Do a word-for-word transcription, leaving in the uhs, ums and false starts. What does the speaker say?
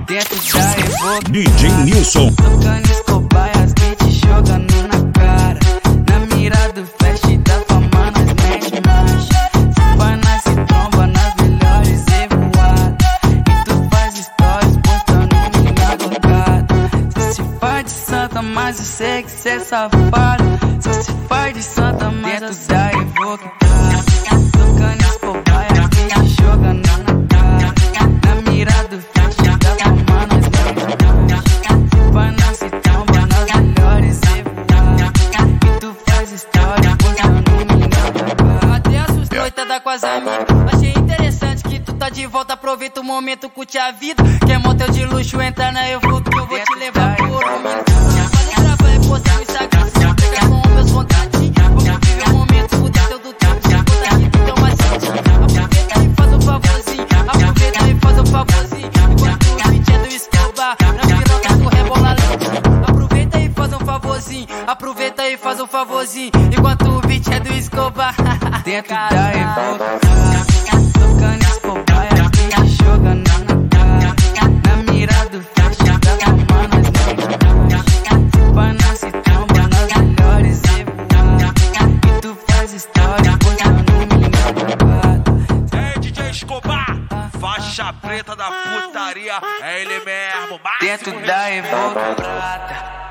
Dentro da Evoque D J Nilson. tocando Escobar e as beats jogando na cara. Na mira do flash da fama nós mete marcha. Se vai nós se tromba nas melhores revoadas. E tu faz stories postando minha gongada. Só se faz de santa, mas eu sei que cê é safado. Só se faz de santa, mas eu sei da Evoque tocando Escobar e as beats jogando na cara. Na mira do flash da fama nós mete marcha. Se vai nós se tromba nas melhores revoadas. E tu faz stories postando minha gongada. Até assustou, coitada com as amigas. Achei interessante que tu tá de volta. Aproveita o momento, curte a vida. Quer motel de luxo, entra na Evoque que eu vou te levar pro ouro. Falei gravar e postar no Instagram. Se pegar com os meus contatinhos, vamos viver o momento, fuder teu do tempo. Se botar aqui, tu deu uma sentinha. Aproveita e faz um favorzinho. Aproveita e faz um favorzinho. Enquanto o beat é do Escobar, na piroca tu rebola lento. Aproveita e faz um favorzinho. Aproveita e faz um favorzinho. Enquanto o beat é do Escobar. Dentro da Evoque tocando Escobar e as beats jogando na cara. Na mira do flash da fama nós mete marcha. Se vai nós se tromba nas melhores revoadas. E tu faz história postando minha gongada. É D J Escobar, faixa preta da putaria, é ele mesmo. Dentro da Evoque prata.